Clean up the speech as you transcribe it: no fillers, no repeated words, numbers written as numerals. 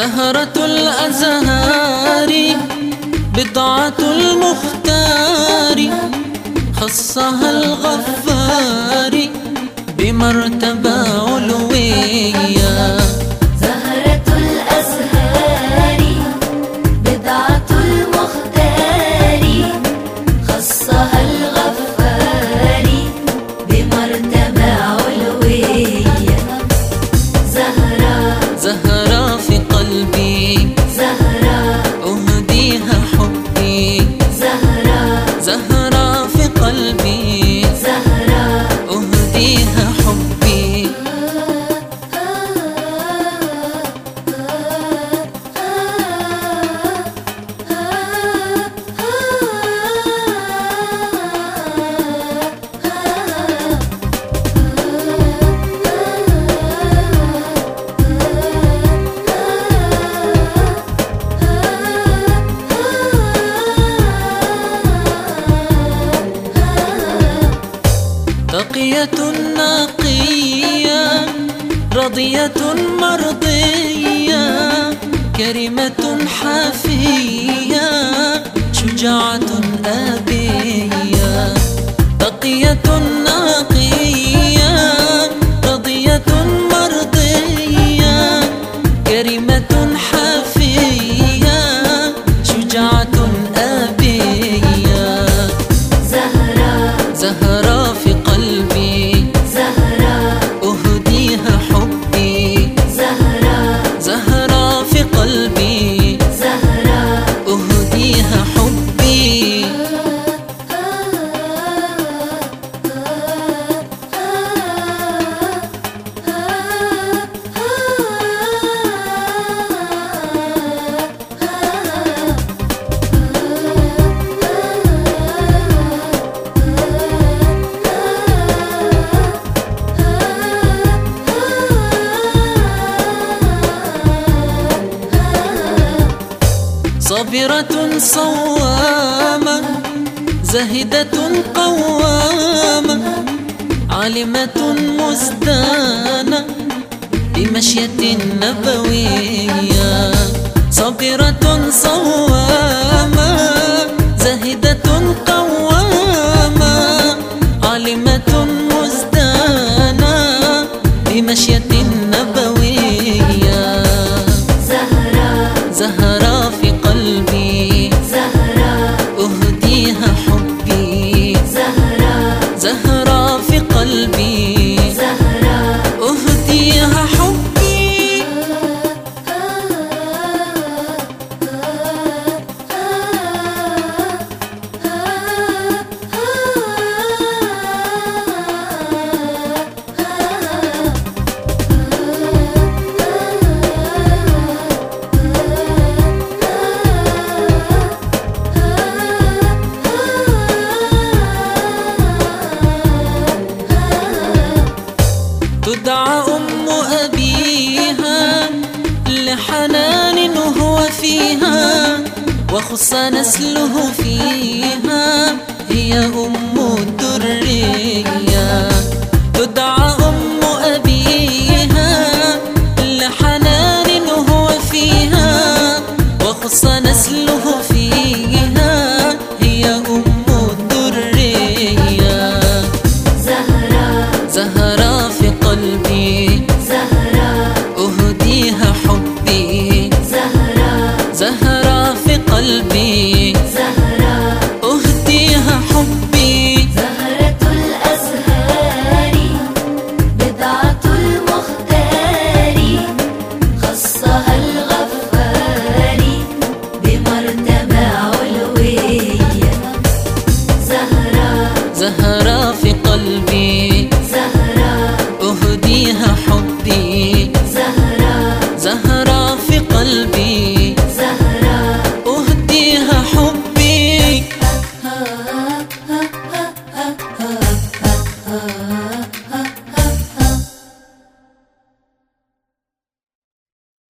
زهرة الأزهار بضعة المختار، خصها الغفار بمرتبة علوية. زهرة الأزهار بضعة المختار، خصها الغفار بمرتبة علوية. زهرة في قلبي، زهرة أهديها حبي. زهرة في قلبي، زهرة أهديها حبي. تقية نقية، رضية مرضية، كريمة حافية، شجاعة أبية. تقية نقية، رضية مرضية، كريمة حافية، شجاعة أبية. زهرة في قلبي، زهرة أهديها حبي. زهرة في قلبي، زهرة أهديها حبي. صابرة صوامة، زاهدة قوامة، عالمة مزدانة بمشية نبوية. صابرة صوامة، زاهدة قوامة، عالمة مزدانة بمشية نبوية. زهرة في قلبي، زهرة أهديها حبي. زهرة في قلبي، زهرة أهديها حبي. تدعى أم أبيها لحنان هو فيها، وخص نسله فيها، هي أم الدرية. تدعى أم أبيها لحنان هو فيها، وخص نسله فيها، هي أم الدرية. زهرة في قلبي، زهرة أهديها حبي. زهرة في قلبي، زهرة أهديها حبي. زهرة الأزهار بضعة المختار، خصها الغفار بمرتبة علوية. زهرة في قلبي، زهرة أهديها حبي. زهرة زهرة في قلبي.